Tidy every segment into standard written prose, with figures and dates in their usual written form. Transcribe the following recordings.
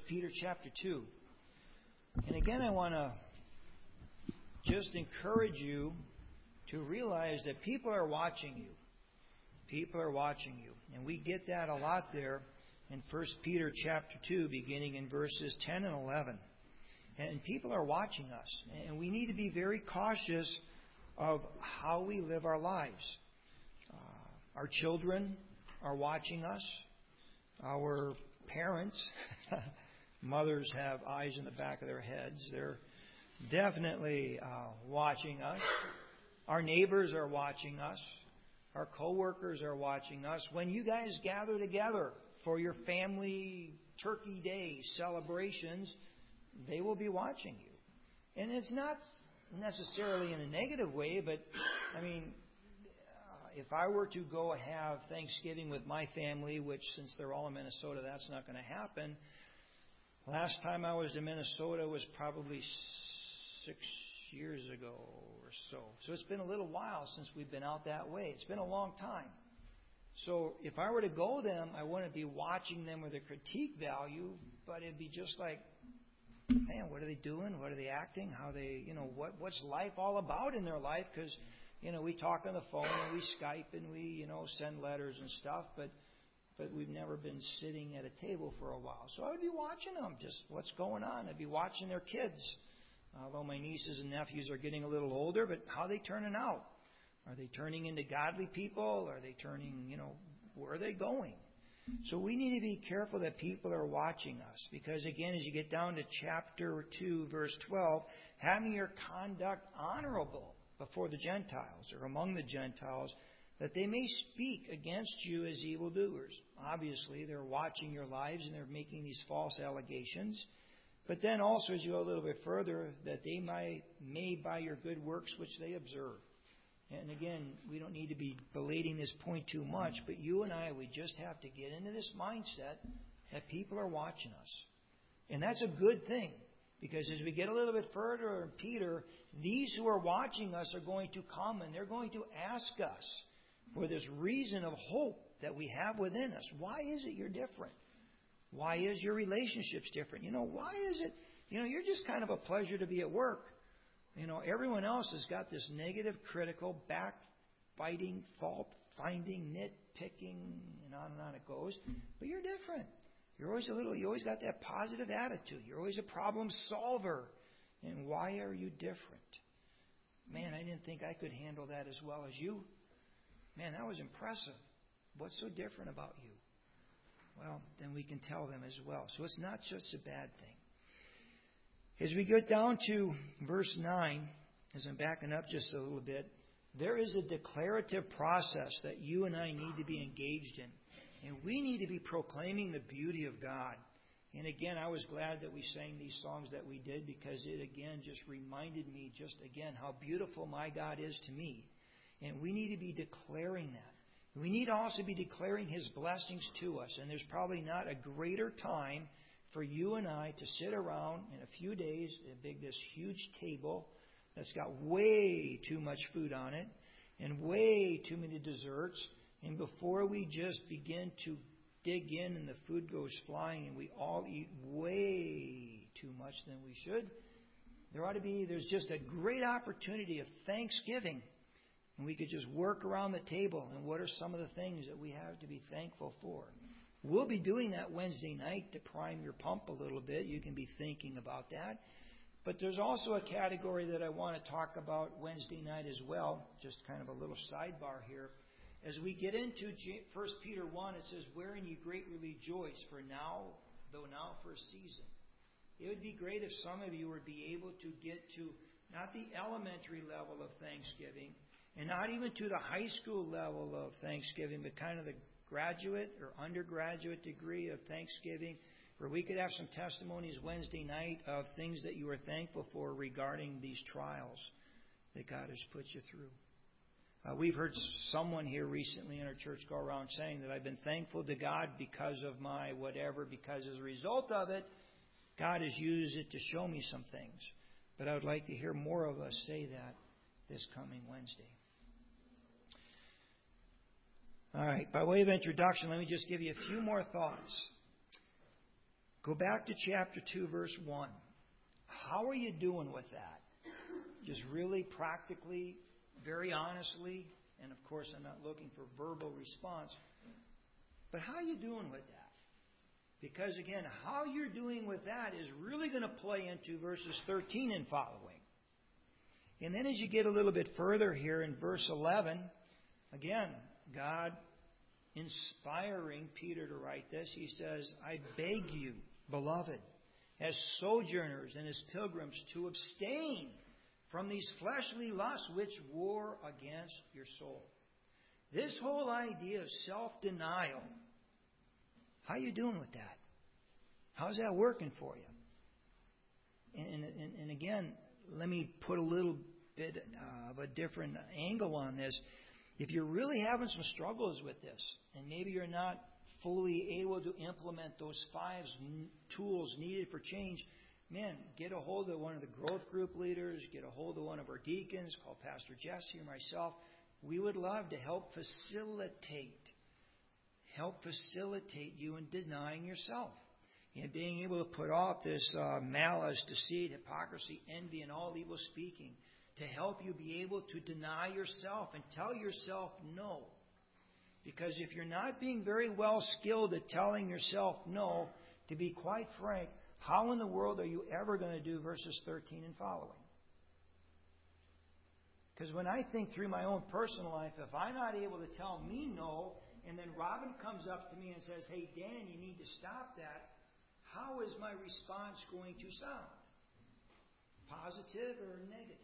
Peter chapter 2. And again, I want to just encourage you to realize that people are watching you. People are watching you. And we get that a lot there in 1 Peter chapter 2, beginning in verses 10 and 11. And people are watching us. And we need to be very cautious of how we live our lives. Our children are watching us. Our parents, mothers have eyes in the back of their heads. They're definitely watching us. Our neighbors are watching us. Our coworkers are watching us. When you guys gather together for your family turkey day celebrations, they will be watching you. And it's not necessarily in a negative way, but I mean, if I were to go have Thanksgiving with my family, which since they're all in Minnesota, that's not going to happen. Last time I was in Minnesota was probably 6 years ago or so. So it's been a little while since we've been out that way. It's been a long time. So if I were to go them, I wouldn't be watching them with a critique value, but it'd be just like, man, what are they doing? What are they acting? How they, what's life all about in their life? Because, we talk on the phone and we Skype and we, send letters and stuff, but we've never been sitting at a table for a while. So I would be watching them, just what's going on. I'd be watching their kids. Although my nieces and nephews are getting a little older, but how are they turning out? Are they turning into godly people? Are they turning, where are they going? So we need to be careful that people are watching us. Because again, as you get down to chapter 2, verse 12, having your conduct honorable before the Gentiles or among the Gentiles, that they may speak against you as evildoers. Obviously, they're watching your lives and they're making these false allegations. But then also, as you go a little bit further, that they may by your good works which they observe. And again, we don't need to be belating this point too much, but you and I, we just have to get into this mindset that people are watching us. And that's a good thing, because as we get a little bit further in Peter, these who are watching us are going to come and they're going to ask us for this reason of hope that we have within us. Why is it you're different? Why is your relationships different? Why is it, you're just kind of a pleasure to be at work. Everyone else has got this negative, critical, backbiting, fault-finding, nitpicking, and on it goes. But you're different. You always got that positive attitude. You're always a problem solver. And why are you different? Man, I didn't think I could handle that as well as you. Man, that was impressive. What's so different about you? Well, then we can tell them as well. So it's not just a bad thing. As we get down to verse 9, as I'm backing up just a little bit, there is a declarative process that you and I need to be engaged in. And we need to be proclaiming the beauty of God. And again, I was glad that we sang these songs that we did, because it again just reminded me how beautiful my God is to me. And we need to be declaring that. We need to also be declaring His blessings to us. And there's probably not a greater time for you and I to sit around in a few days at this huge table that's got way too much food on it and way too many desserts. And before we just begin to dig in and the food goes flying and we all eat way too much than we should, there's just a great opportunity of thanksgiving. And we could just work around the table and what are some of the things that we have to be thankful for. We'll be doing that Wednesday night to prime your pump a little bit. You can be thinking about that. But there's also a category that I want to talk about Wednesday night as well. Just kind of a little sidebar here. As we get into 1 Peter 1, it says, wherein ye greatly rejoice, for now, though now for a season. It would be great if some of you would be able to get to not the elementary level of Thanksgiving, and not even to the high school level of Thanksgiving, but kind of the graduate or undergraduate degree of Thanksgiving, where we could have some testimonies Wednesday night of things that you were thankful for regarding these trials that God has put you through. We've heard someone here recently in our church go around saying that I've been thankful to God because of my whatever, because as a result of it, God has used it to show me some things. But I would like to hear more of us say that this coming Wednesday. All right, by way of introduction, let me just give you a few more thoughts. Go back to chapter 2, verse 1. How are you doing with that? Just really practically, very honestly, and of course I'm not looking for verbal response, but how are you doing with that? Because again, how you're doing with that is really going to play into verses 13 and following. And then as you get a little bit further here in verse 11, again, God inspiring Peter to write this, he says, I beg you, beloved, as sojourners and as pilgrims, to abstain from these fleshly lusts which war against your soul. This whole idea of self-denial, how are you doing with that? How's that working for you? And again, let me put a little bit of a different angle on this. If you're really having some struggles with this, and maybe you're not fully able to implement those 5 tools needed for change, man, get a hold of one of the growth group leaders, get a hold of one of our deacons, call Pastor Jesse or myself. We would love to help facilitate you in denying yourself and being able to put off this malice, deceit, hypocrisy, envy, and all evil speaking, to help you be able to deny yourself and tell yourself no. Because if you're not being very well skilled at telling yourself no, to be quite frank, how in the world are you ever going to do verses 13 and following? Because when I think through my own personal life, if I'm not able to tell me no, and then Robin comes up to me and says, hey, Dan, you need to stop that, how is my response going to sound? Positive or negative?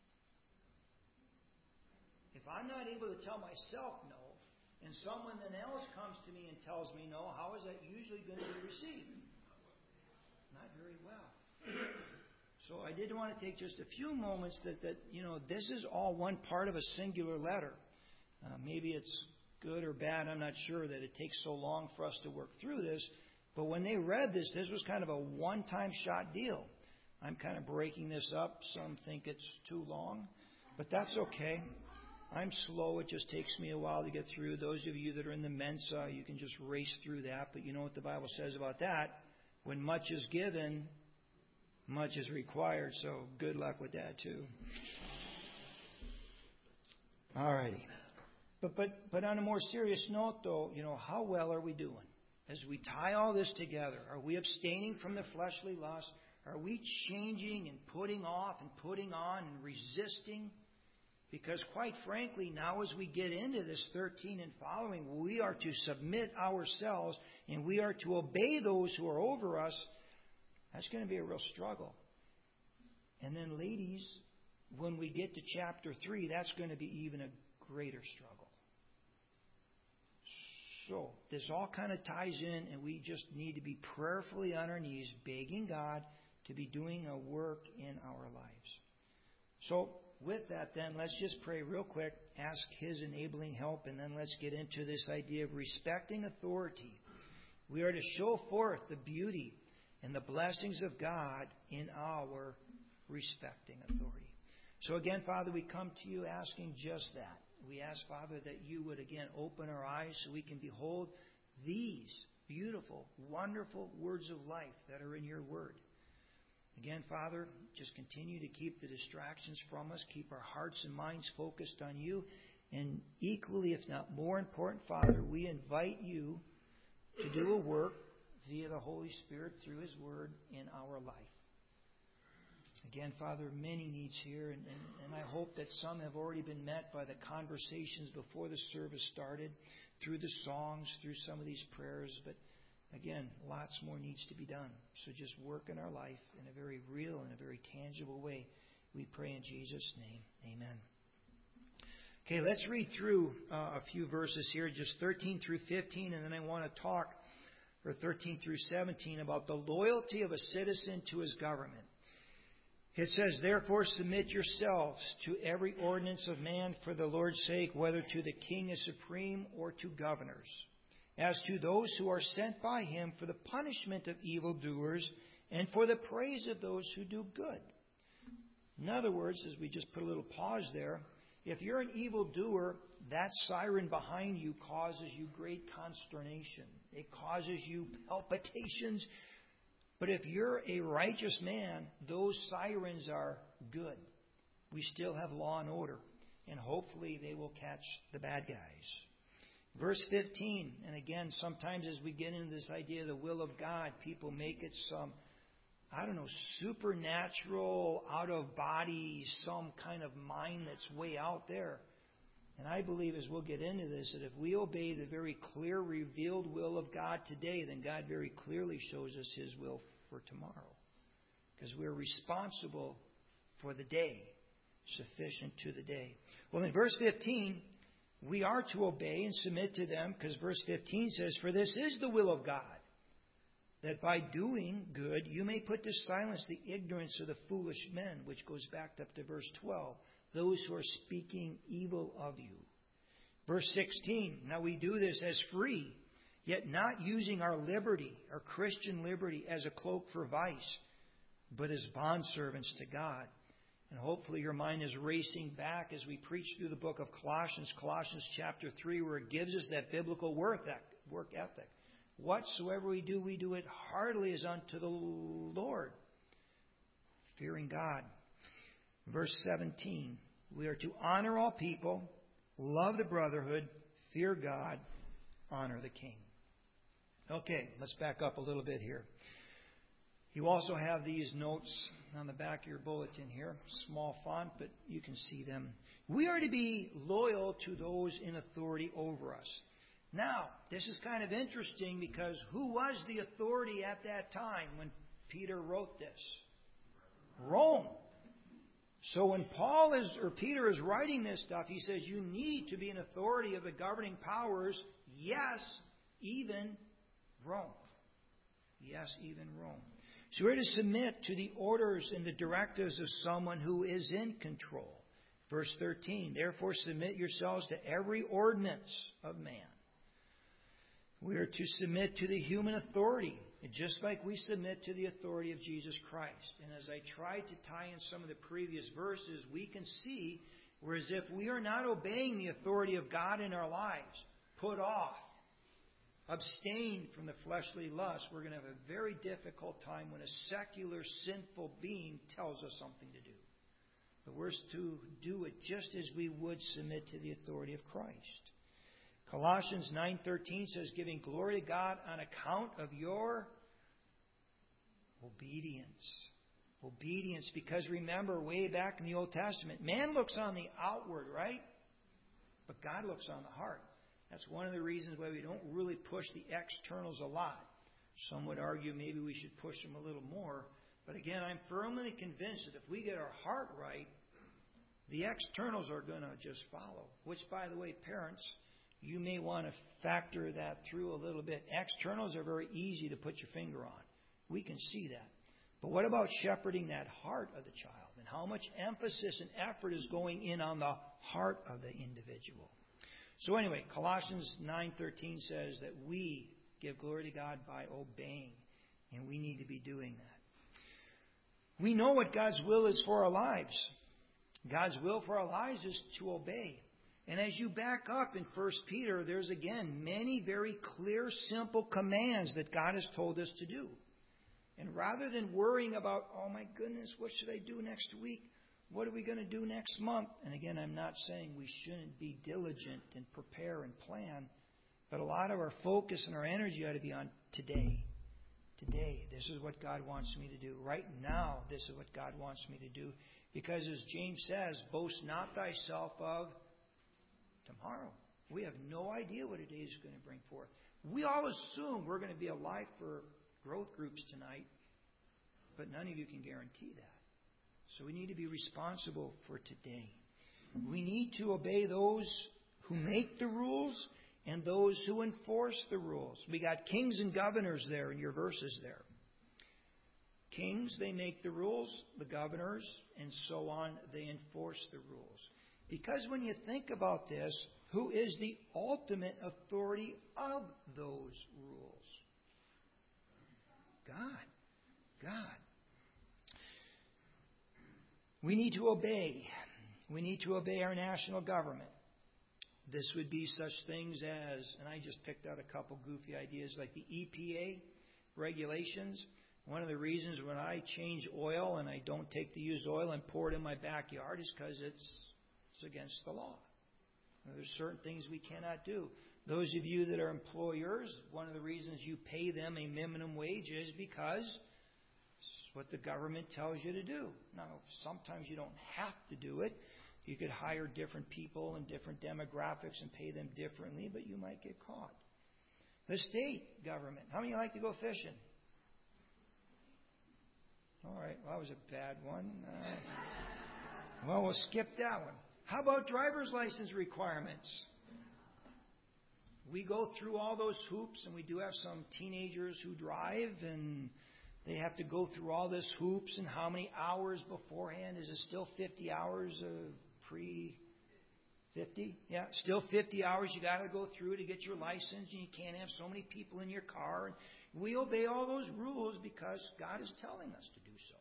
If I'm not able to tell myself no, and someone then else comes to me and tells me no, how is that usually going to be received? Not very well. So I did want to take just a few moments that this is all one part of a singular letter. Maybe it's good or bad, I'm not sure that it takes so long for us to work through this. But when they read this was kind of a one-time shot deal. I'm kind of breaking this up. Some think it's too long, but that's okay. I'm slow. It just takes me a while to get through. Those of you that are in the Mensa, you can just race through that. But you know what the Bible says about that? When much is given, much is required. So good luck with that too. All righty. But on a more serious note, though, how well are we doing? As we tie all this together, are we abstaining from the fleshly lust? Are we changing and putting off and putting on and resisting? Because quite frankly, now as we get into this 13 and following, we are to submit ourselves and we are to obey those who are over us. That's going to be a real struggle. And then ladies, when we get to chapter 3, that's going to be even a greater struggle. So this all kind of ties in, and we just need to be prayerfully on our knees, begging God to be doing a work in our lives. So with that, then, let's just pray real quick, ask His enabling help, and then let's get into this idea of respecting authority. We are to show forth the beauty and the blessings of God in our respecting authority. So again, Father, we come to you asking just that. We ask, Father, that you would again open our eyes so we can behold these beautiful, wonderful words of life that are in your word. Again, Father, just continue to keep the distractions from us, keep our hearts and minds focused on you, and equally, if not more important, Father, we invite you to do a work via the Holy Spirit through His Word in our life. Again, Father, many needs here, and I hope that some have already been met by the conversations before the service started, through the songs, through some of these prayers, but again, lots more needs to be done. So just work in our life in a very real and a very tangible way. We pray in Jesus' name. Amen. Okay, let's read through a few verses here, just 13 through 15, and then I want to talk, or 13 through 17, about the loyalty of a citizen to his government. It says, therefore submit yourselves to every ordinance of man for the Lord's sake, whether to the king as supreme or to governors, as to those who are sent by him for the punishment of evildoers and for the praise of those who do good. In other words, as we just put a little pause there, if you're an evildoer, that siren behind you causes you great consternation. It causes you palpitations. But if you're a righteous man, those sirens are good. We still have law and order, and hopefully they will catch the bad guys. Verse 15, and again, sometimes as we get into this idea of the will of God, people make it some, supernatural, out of body, some kind of mind that's way out there. And I believe as we'll get into this, that if we obey the very clear, revealed will of God today, then God very clearly shows us His will for tomorrow. Because we're responsible for the day, sufficient to the day. Well, in verse 15, we are to obey and submit to them, because verse 15 says, "For this is the will of God, that by doing good you may put to silence the ignorance of the foolish men," which goes back up to verse 12. Those who are speaking evil of you. Verse 16, "Now we do this as free, yet not using our liberty, our Christian liberty, as a cloak for vice, but as bondservants to God." And hopefully your mind is racing back as we preach through the book of Colossians, Colossians chapter 3, where it gives us that biblical work ethic. Whatsoever we do it heartily as unto the Lord, fearing God. Verse 17, we are to honor all people, love the brotherhood, fear God, honor the king. Okay, let's back up a little bit here. You also have these notes on the back of your bulletin here, small font, but you can see them. We are to be loyal to those in authority over us. Now, this is kind of interesting because who was the authority at that time when Peter wrote this? Rome. So when Peter is writing this stuff, he says you need to be an authority of the governing powers. Yes, even Rome. Yes, even Rome. So we're to submit to the orders and the directives of someone who is in control. Verse 13, "Therefore submit yourselves to every ordinance of man." We are to submit to the human authority, just like we submit to the authority of Jesus Christ. And as I tried to tie in some of the previous verses, we can see whereas if we are not obeying the authority of God in our lives, put off, abstain from the fleshly lust, we're going to have a very difficult time when a secular, sinful being tells us something to do. But we're to do it just as we would submit to the authority of Christ. Colossians 9:13 says, "Giving glory to God on account of your obedience." Obedience, because remember, way back in the Old Testament, man looks on the outward, right? But God looks on the heart. That's one of the reasons why we don't really push the externals a lot. Some would argue maybe we should push them a little more. But again, I'm firmly convinced that if we get our heart right, the externals are going to just follow. Which, by the way, parents, you may want to factor that through a little bit. Externals are very easy to put your finger on. We can see that. But what about shepherding that heart of the child? And how much emphasis and effort is going in on the heart of the individual? So anyway, Colossians 9:13 says that we give glory to God by obeying. And we need to be doing that. We know what God's will is for our lives. God's will for our lives is to obey. And as you back up in 1 Peter, there's again many very clear, simple commands that God has told us to do. And rather than worrying about, oh my goodness, what should I do next week? What are we going to do next month? And again, I'm not saying we shouldn't be diligent and prepare and plan, but a lot of our focus and our energy ought to be on today. Today, this is what God wants me to do. Right now, this is what God wants me to do. Because as James says, boast not thyself of tomorrow. We have no idea what a day is going to bring forth. We all assume we're going to be alive for growth groups tonight, but none of you can guarantee that. So we need to be responsible for today. We need to obey those who make the rules and those who enforce the rules. We got kings and governors there in your verses there. Kings, they make the rules, the governors, and so on, they enforce the rules. Because when you think about this, who is the ultimate authority of those rules? God. We need to obey. We need to obey our national government. This would be such things as, and I just picked out a couple goofy ideas, like the EPA regulations. One of the reasons when I change oil and I don't take the used oil and pour it in my backyard is because it's against the law. There's certain things we cannot do. Those of you that are employers, one of the reasons you pay them a minimum wage is because it's what the government tells you to do. Now, sometimes you don't have to do it. You could hire different people and different demographics and pay them differently, but you might get caught. The state government. How many like to go fishing? All right, well, that was a bad one. Well, we'll skip that one. How about driver's license requirements? We go through all those hoops, and we do have some teenagers who drive, and they have to go through all this hoops, and how many hours beforehand? Is it still 50 hours pre-50? Yeah, still 50 hours you got to go through to get your license, and you can't have so many people in your car. And we obey all those rules because God is telling us to do so.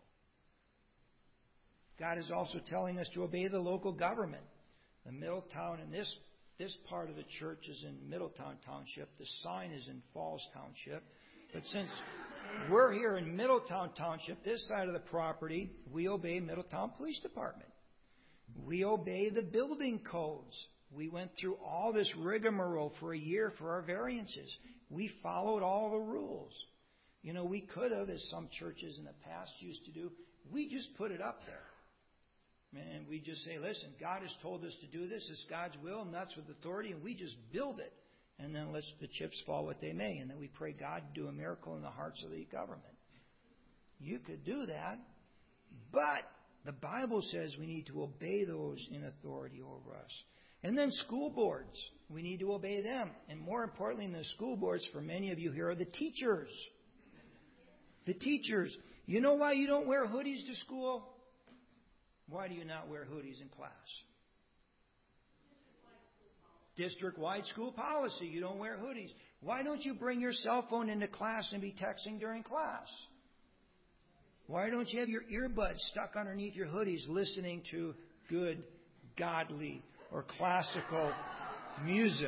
God is also telling us to obey the local government. The Middletown, and this part of the church is in Middletown Township. The sign is in Falls Township. But since we're here in Middletown Township, this side of the property, we obey Middletown Police Department. We obey the building codes. We went through all this rigmarole for a year for our variances. We followed all the rules. You know, we could have, as some churches in the past used to do, we just put it up there. And we just say, listen, God has told us to do this. It's God's will, and that's with authority, and we just build it. And then let the chips fall what they may. And then we pray God to do a miracle in the hearts of the government. You could do that, but the Bible says we need to obey those in authority over us. And then school boards. We need to obey them. And more importantly than the school boards, for many of you here, are the teachers. The teachers. You know why you don't wear hoodies to school? Why do you not wear hoodies in class? District-wide school policy. You don't wear hoodies. Why don't you bring your cell phone into class and be texting during class? Why don't you have your earbuds stuck underneath your hoodies listening to good, godly, or classical music?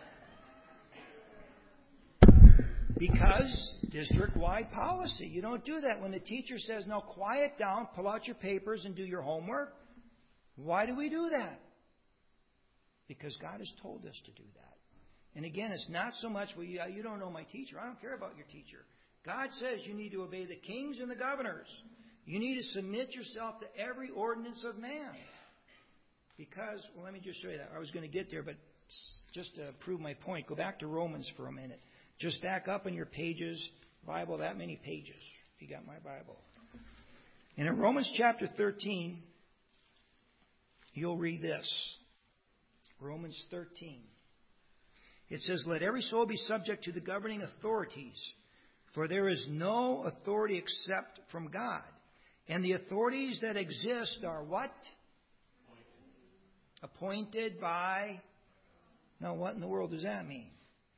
Because district-wide policy. You don't do that. When the teacher says, no, quiet down, pull out your papers and do your homework. Why do we do that? Because God has told us to do that. And again, it's not so much, well, you don't know my teacher. I don't care about your teacher. God says you need to obey the kings and the governors. You need to submit yourself to every ordinance of man. Because, well, let me just show you that. I was going to get there, but just to prove my point, go back to Romans for a minute. Just back up in your pages, Bible, that many pages, if you got my Bible. And in Romans chapter 13, you'll read this. Romans 13. It says, let every soul be subject to the governing authorities, for there is no authority except from God. And the authorities that exist are what? Appointed by... Now, what in the world does that mean?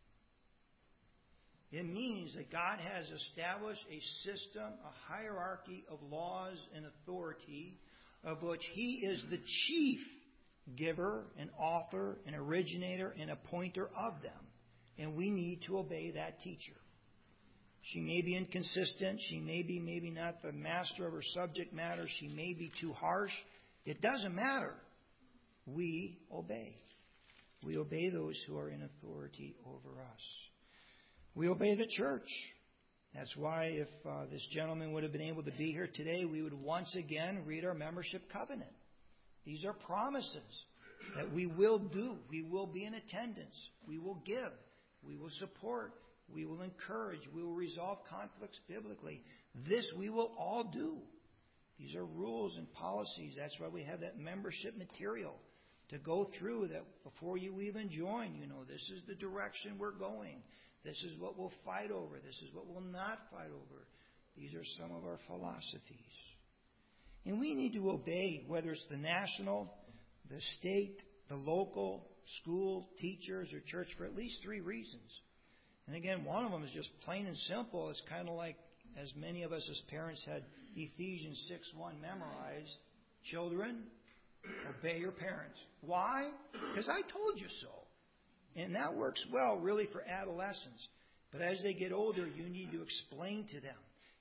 It means that God has established a system, a hierarchy of laws and authority, of which He is the chief giver and author and originator and appointer of them. And we need to obey that teacher. She may be inconsistent. She may be maybe not the master of her subject matter. She may be too harsh. It doesn't matter. We obey. We obey those who are in authority over us. We obey the church. That's why if this gentleman would have been able to be here today, we would once again read our membership covenant. These are promises that we will do. We will be in attendance. We will give. We will support. We will encourage. We will resolve conflicts biblically. This we will all do. These are rules and policies. That's why we have that membership material to go through that before you even join. You know, this is the direction we're going. This is what we'll fight over. This is what we'll not fight over. These are some of our philosophies. And we need to obey, whether it's the national, the state, the local, school, teachers, or church, for at least 3 reasons. And again, one of them is just plain and simple. It's kind of like, as many of us as parents had Ephesians 6:1 memorized. Children, obey your parents. Why? Because I told you so. And that works well, really, for adolescents. But as they get older, you need to explain to them.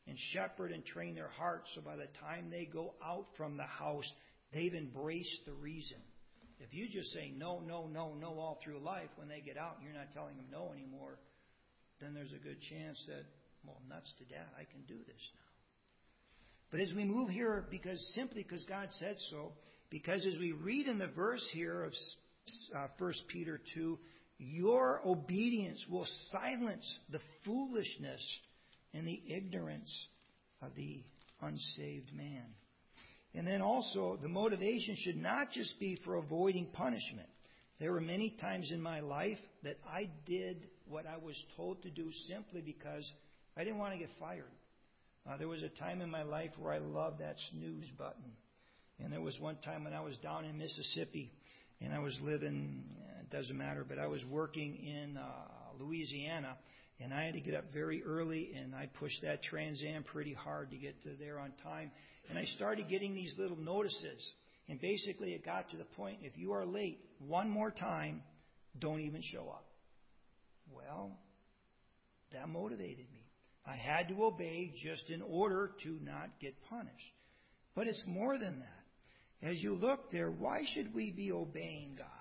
and shepherd and train their hearts so by the time they go out from the house, they've embraced the reason. If you just say no, no, no, no all through life, when they get out and you're not telling them no anymore, then there's a good chance that, well, nuts to dad, I can do this now. But as we move here, simply because God said so, because as we read in the verse here of 1 Peter 2, your obedience will silence the foolishness and the ignorance of the unsaved man. And then also, the motivation should not just be for avoiding punishment. There were many times in my life that I did what I was told to do simply because I didn't want to get fired. There was a time in my life where I loved that snooze button. And there was one time when I was down in Mississippi and I was living, it doesn't matter, but I was working in Louisiana, and I had to get up very early, and I pushed that Trans Am pretty hard to get to there on time. And I started getting these little notices. And basically it got to the point, if you are late one more time, don't even show up. Well, that motivated me. I had to obey just in order to not get punished. But it's more than that. As you look there, why should we be obeying God?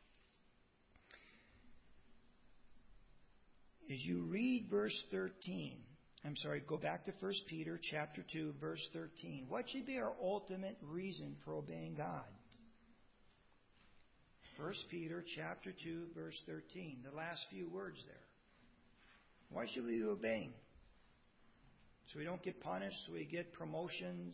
As you read verse 13, go back to 1 Peter chapter 2, verse 13. What should be our ultimate reason for obeying God? 1 Peter chapter 2, verse 13. The last few words there. Why should we be obeying? So we don't get punished, so we get promotions.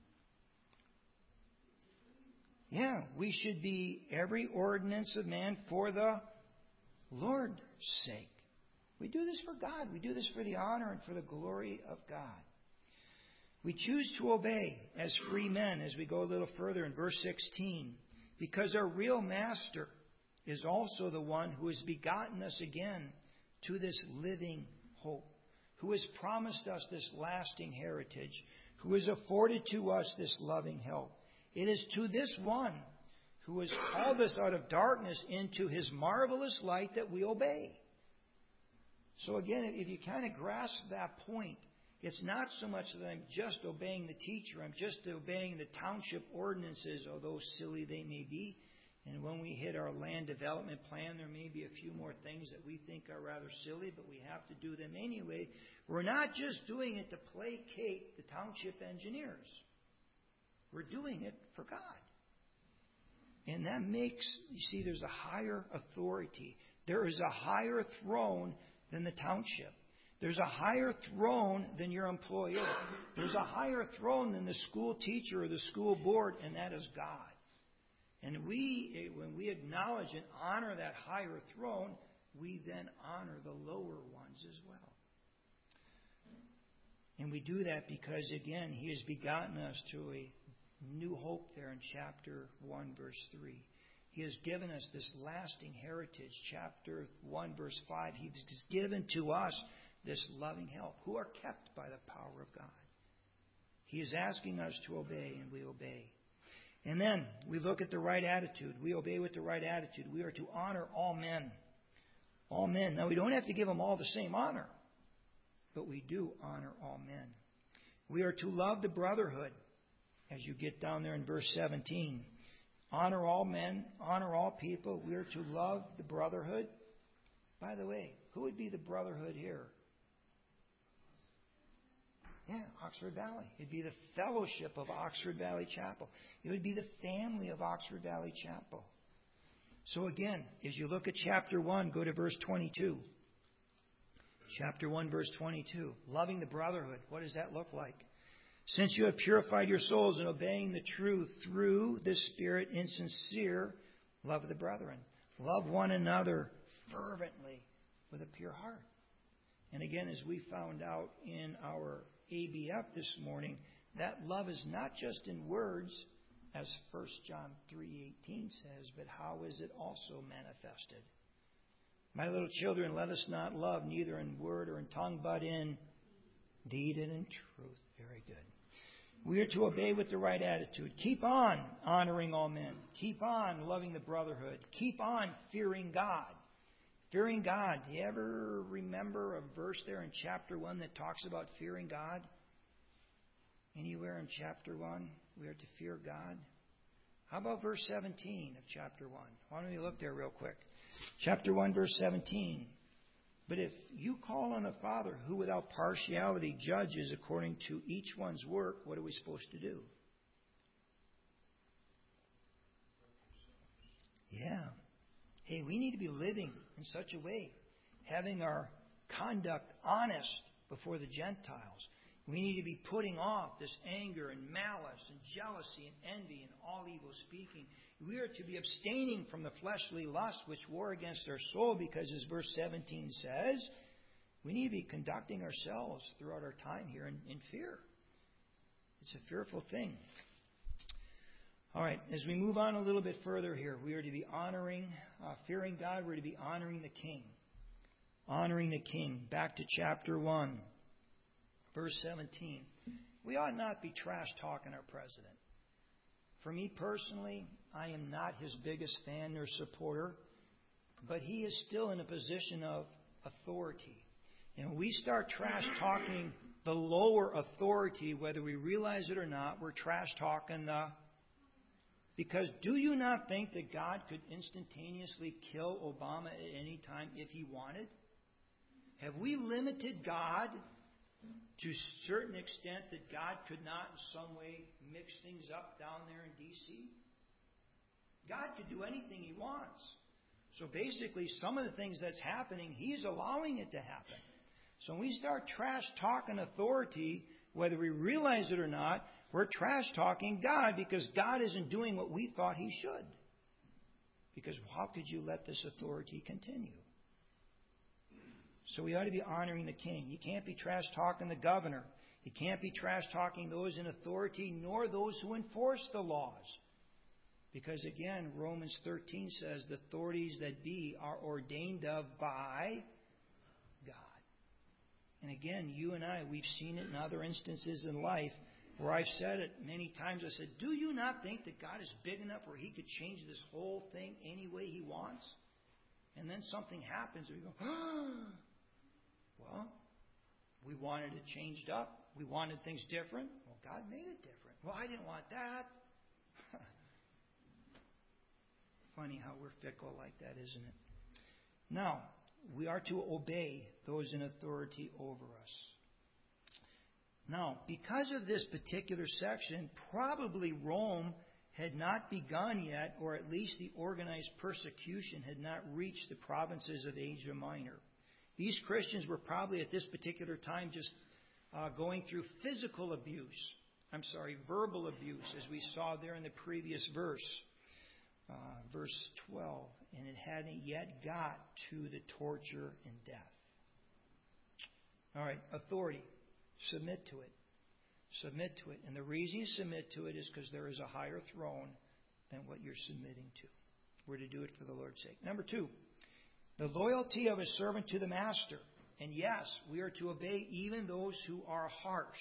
Yeah, we should be every ordinance of man for the Lord's sake. We do this for God. We do this for the honor and for the glory of God. We choose to obey as free men as we go a little further in verse 16, because our real master is also the one who has begotten us again to this living hope, who has promised us this lasting heritage, who has afforded to us this loving help. It is to this one who has called us out of darkness into His marvelous light that we obey. So again, if you kind of grasp that point, it's not so much that I'm just obeying the teacher, I'm just obeying the township ordinances, although silly they may be. And when we hit our land development plan, there may be a few more things that we think are rather silly, but we have to do them anyway. We're not just doing it to placate the township engineers. We're doing it for God. And that makes, you see, there's a higher authority. There is a higher throne than the township. There's a higher throne than your employer. There's a higher throne than the school teacher or the school board, and that is God. And when we acknowledge and honor that higher throne, we then honor the lower ones as well. And we do that because, again, He has begotten us to a new hope there in chapter 1, verse 3. He has given us this lasting heritage. Chapter 1, verse 5, He's given to us this loving help, who are kept by the power of God. He is asking us to obey, and we obey. And then we look at the right attitude. We obey with the right attitude. We are to honor all men. All men. Now, we don't have to give them all the same honor, but we do honor all men. We are to love the brotherhood, as you get down there in verse 17. Honor all men, honor all people. We are to love the brotherhood. By the way, who would be the brotherhood here? Yeah, Oxford Valley. It'd be the fellowship of Oxford Valley Chapel. It would be the family of Oxford Valley Chapel. So again, as you look at chapter 1, go to verse 22. Chapter 1, verse 22. Loving the brotherhood. What does that look like? Since you have purified your souls in obeying the truth through the Spirit in sincere love of the brethren. Love one another fervently with a pure heart. And again, as we found out in our ABF this morning, that love is not just in words, as 1 John 3:18 says, but how is it also manifested? My little children, let us not love neither in word or in tongue, but in deed and in truth. Very good. We are to obey with the right attitude. Keep on honoring all men. Keep on loving the brotherhood. Keep on fearing God. Fearing God. Do you ever remember a verse there in chapter 1 that talks about fearing God? there in chapter 1? We are to fear God. How about verse 17 of chapter 1? Why don't we look there real quick? Chapter 1, verse 17. But if you call on the Father, who without partiality judges according to each one's work, what are we supposed to do? Yeah. Hey, we need to be living in such a way, having our conduct honest before the Gentiles. We need to be putting off this anger and malice and jealousy and envy and all evil speaking. We are to be abstaining from the fleshly lusts which war against our soul, because as verse 17 says, we need to be conducting ourselves throughout our time here in fear. It's a fearful thing. All right, as we move on a little bit further here, we are to be fearing God. We're to be honoring the King. Honoring the King. Back to chapter 1, verse 17. We ought not be trash-talking our president. For me personally, I am not his biggest fan or supporter, but he is still in a position of authority. And when we start trash-talking the lower authority, whether we realize it or not, we're trash-talking the... Because do you not think that God could instantaneously kill Obama at any time if he wanted? Have we limited God to a certain extent that God could not in some way mix things up down there in D.C.? God could do anything he wants. So basically, some of the things that's happening, he's allowing it to happen. So when we start trash-talking authority, whether we realize it or not, we're trash-talking God, because God isn't doing what we thought he should. Because how could you let this authority continue? So we ought to be honoring the King. You can't be trash-talking the governor. You can't be trash-talking those in authority, nor those who enforce the laws. Because again, Romans 13 says the authorities that be are ordained of by God. And again, you and I, we've seen it in other instances in life where I've said it many times. I said, do you not think that God is big enough where he could change this whole thing any way he wants? And then something happens and we go, well, we wanted it changed up. We wanted things different. Well, God made it different. Well, I didn't want that. Funny how we're fickle like that, isn't it? Now, we are to obey those in authority over us. Now, because of this particular section, probably Rome had not begun yet, or at least the organized persecution had not reached the provinces of Asia Minor. These Christians were probably at this particular time just going through verbal abuse, as we saw there in the previous verse. Verse 12, and it hadn't yet got to the torture and death. All right, authority. Submit to it. Submit to it. And the reason you submit to it is because there is a higher throne than what you're submitting to. We're to do it for the Lord's sake. Number 2, the loyalty of a servant to the master. And yes, we are to obey even those who are harsh.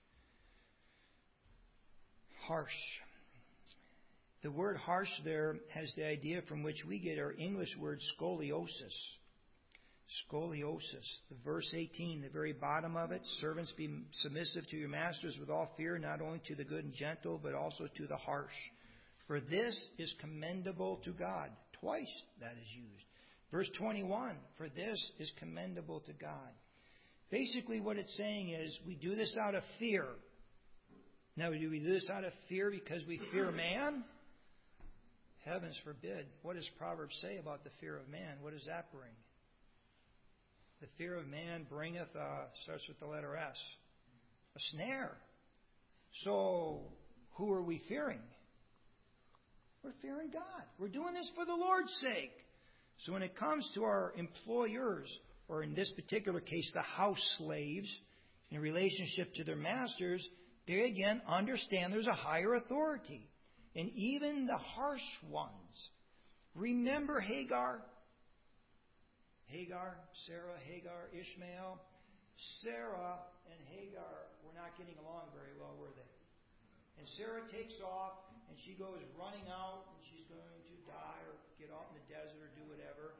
Harsh. The word harsh there has the idea from which we get our English word scoliosis. Scoliosis. The verse 18, the very bottom of it, servants be submissive to your masters with all fear, not only to the good and gentle, but also to the harsh. For this is commendable to God. Twice that is used. Verse 21, for this is commendable to God. Basically what it's saying is we do this out of fear. Now, do we do this out of fear because we fear man? Heavens forbid. What does Proverbs say about the fear of man? What does that bring? The fear of man bringeth, starts with the letter S, a snare. So, who are we fearing? We're fearing God. We're doing this for the Lord's sake. So when it comes to our employers, or in this particular case, the house slaves, in relationship to their masters, they again understand there's a higher authority. And even the harsh ones. Remember Hagar? Sarah, Hagar, Ishmael. Sarah and Hagar were not getting along very well, were they? And Sarah takes off and she goes running out and she's going to die or get off in the desert or do whatever.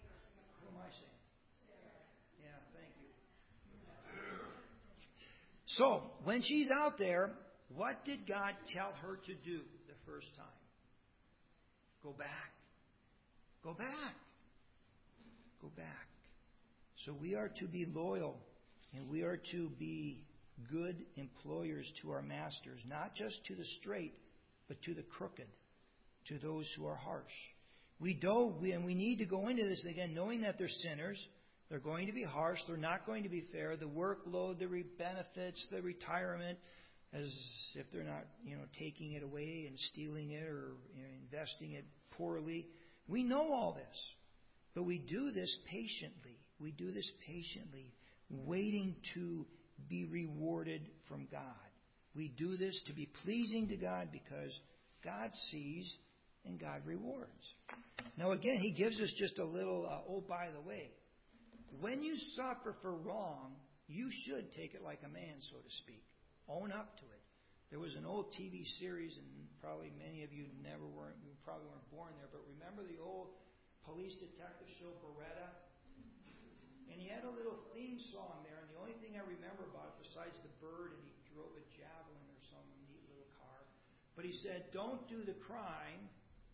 Who am I saying? Yeah, thank you. So, when she's out there, what did God tell her to do the first time? Go back. Go back. Go back. So we are to be loyal, and we are to be good employers to our masters, not just to the straight, but to the crooked, to those who are harsh. We need to go into this again knowing that they're sinners. They're going to be harsh. They're not going to be fair. The workload, the benefits, the retirement, as if they're not, taking it away and stealing it or investing it poorly. We know all this, but we do this patiently. We do this patiently, waiting to be rewarded from God. We do this to be pleasing to God because God sees and God rewards. Now again, He gives us just a little, by the way. When you suffer for wrong, you should take it like a man, so to speak. Own up to it. There was an old TV series, and probably many of you probably weren't born there, but remember the old police detective show, Beretta? And he had a little theme song there, and the only thing I remember about it, besides the bird, and he drove a Javelin or some neat little car, but he said, don't do the crime.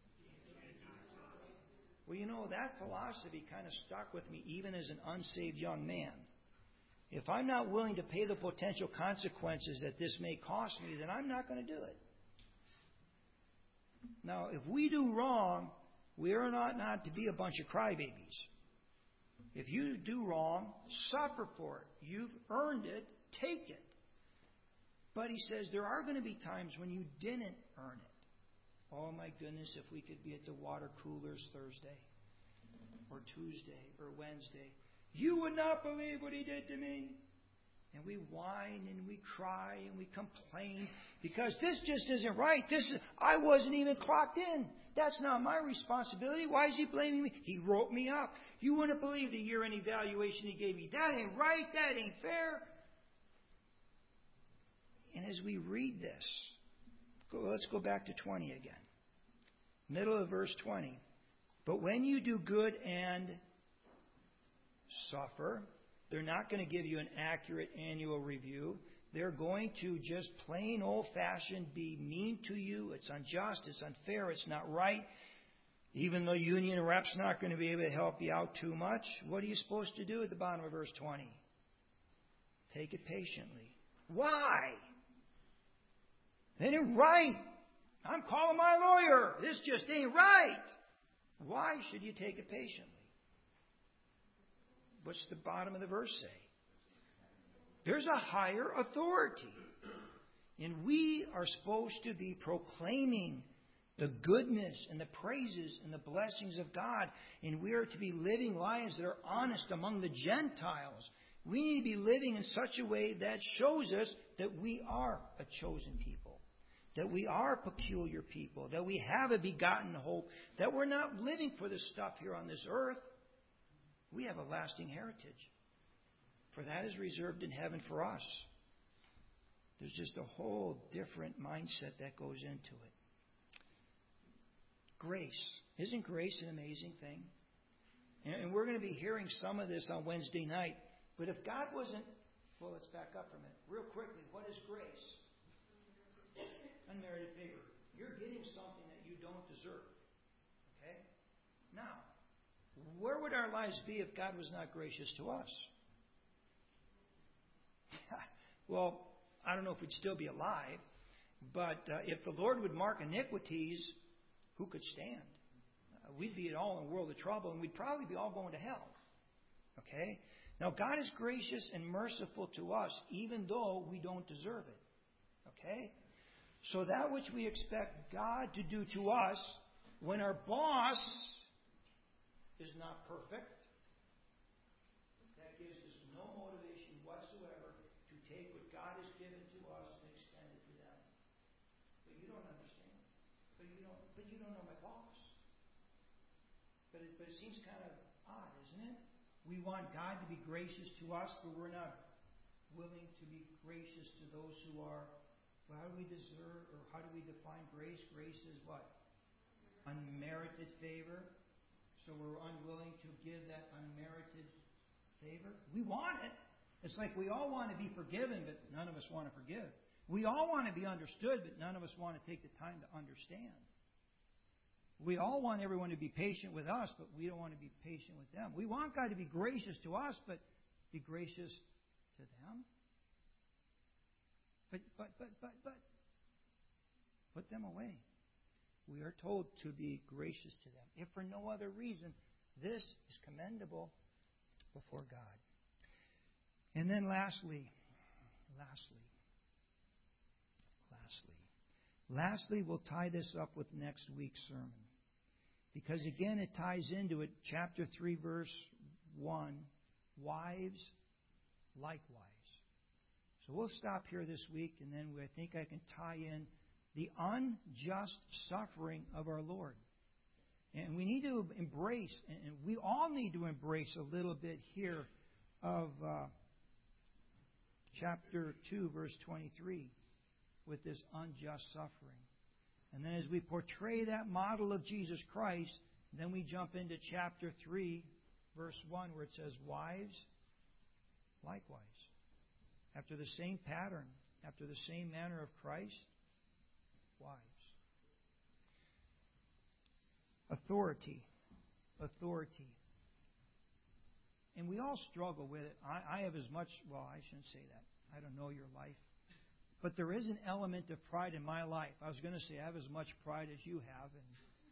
Well, that philosophy kind of stuck with me even as an unsaved young man. If I'm not willing to pay the potential consequences that this may cost me, then I'm not going to do it. Now, if we do wrong, we are not to be a bunch of crybabies. If you do wrong, suffer for it. You've earned it. Take it. But he says there are going to be times when you didn't earn it. Oh my goodness, if we could be at the water coolers Thursday or Tuesday or Wednesday. You would not believe what he did to me. And we whine and we cry and we complain because this just isn't right. I wasn't even clocked in. That's not my responsibility. Why is he blaming me? He wrote me up. You wouldn't believe the year-end evaluation he gave me. That ain't right. That ain't fair. And as we read this, let's go back to 20 again. Middle of verse 20. But when you do good and suffer, they're not going to give you an accurate annual review. They're going to just plain old-fashioned be mean to you. It's unjust. It's unfair. It's not right. Even though union rep's not going to be able to help you out too much, what are you supposed to do at the bottom of verse 20? Take it patiently. Why? It ain't right. I'm calling my lawyer. This just ain't right. Why should you take it patiently? What's the bottom of the verse say? There's a higher authority. And we are supposed to be proclaiming the goodness and the praises and the blessings of God. And we are to be living lives that are honest among the Gentiles. We need to be living in such a way that shows us that we are a chosen people, that we are a peculiar people, that we have a begotten hope, that we're not living for this stuff here on this earth. We have a lasting heritage. For that is reserved in heaven for us. There's just a whole different mindset that goes into it. Grace. Isn't grace an amazing thing? And we're going to be hearing some of this on Wednesday night. But if God wasn't... Well, let's back up from it. Real quickly, what is grace? Unmerited favor. You're getting something that you don't deserve. Okay? Now, where would our lives be if God was not gracious to us? Well, I don't know if we'd still be alive, but if the Lord would mark iniquities, who could stand? We'd be all in a world of trouble, and we'd probably be all going to hell. Okay? Now, God is gracious and merciful to us, even though we don't deserve it. Okay? So that which we expect God to do to us when our boss is not perfect, that gives us no motivation whatsoever to take what God has given to us and extend it to them. But you don't understand. But you don't know my boss. But it seems kind of odd, isn't it? We want God to be gracious to us, but we're not willing to be gracious to those who are. Well, how do we deserve, or how do we define grace? Grace is what? Unmerited favor. So we're unwilling to give that unmerited favor. We want it. It's like we all want to be forgiven, but none of us want to forgive. We all want to be understood, but none of us want to take the time to understand. We all want everyone to be patient with us, but we don't want to be patient with them. We want God to be gracious to us, but be gracious to them. But put them away. We are told to be gracious to them. If for no other reason, this is commendable before God. And then lastly, we'll tie this up with next week's sermon. Because again, it ties into it. Chapter 3, verse 1. Wives, likewise. So we'll stop here this week, and then I think I can tie in the unjust suffering of our Lord. And we need to embrace, and we all need to embrace a little bit here of chapter 2, verse 23, with this unjust suffering. And then as we portray that model of Jesus Christ, then we jump into chapter 3, verse 1, where it says, wives, likewise. After the same pattern, after the same manner of Christ, wives. Authority. And we all struggle with it. I have as much, well, I shouldn't say that. I don't know your life. But there is an element of pride in my life. I was going to say I have as much pride as you have. And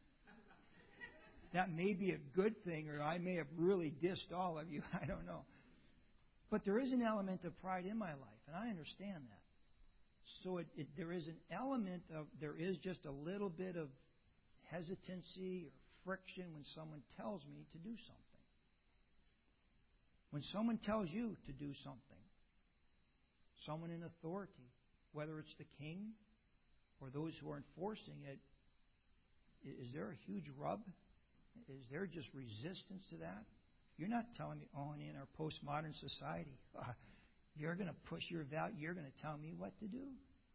that may be a good thing, or I may have really dissed all of you. I don't know. But there is an element of pride in my life, and I understand that. So there is an element of, there is just a little bit of hesitancy or friction when someone tells me to do something. When someone tells you to do something, someone in authority, whether it's the king or those who are enforcing it, is there a huge rub? Is there just resistance to that? You're not telling me, oh, in our postmodern society, you're going to push your value, you're going to tell me what to do.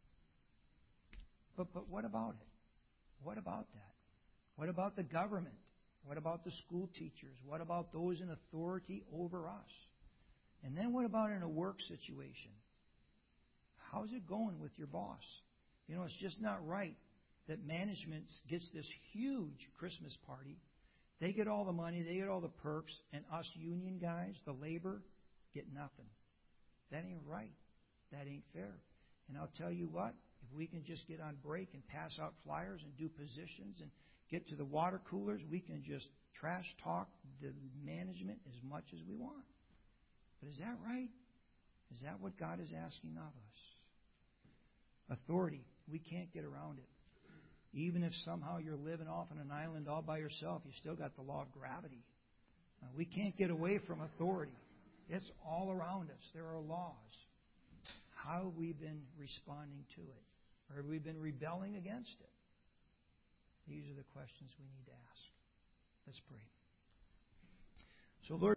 But what about it? What about that? What about the government? What about the school teachers? What about those in authority over us? And then what about in a work situation? How's it going with your boss? You know, it's just not right that management gets this huge Christmas party. They get all the money, they get all the perks, and us union guys, the labor, get nothing. That ain't right. That ain't fair. And I'll tell you what, if we can just get on break and pass out flyers and do positions and get to the water coolers, we can just trash talk the management as much as we want. But is that right? Is that what God is asking of us? Authority. We can't get around it. Even if somehow you're living off on an island all by yourself, you still got the law of gravity. We can't get away from authority. It's all around us. There are laws. How have we been responding to it? Or have we been rebelling against it? These are the questions we need to ask. Let's pray. So, Lord,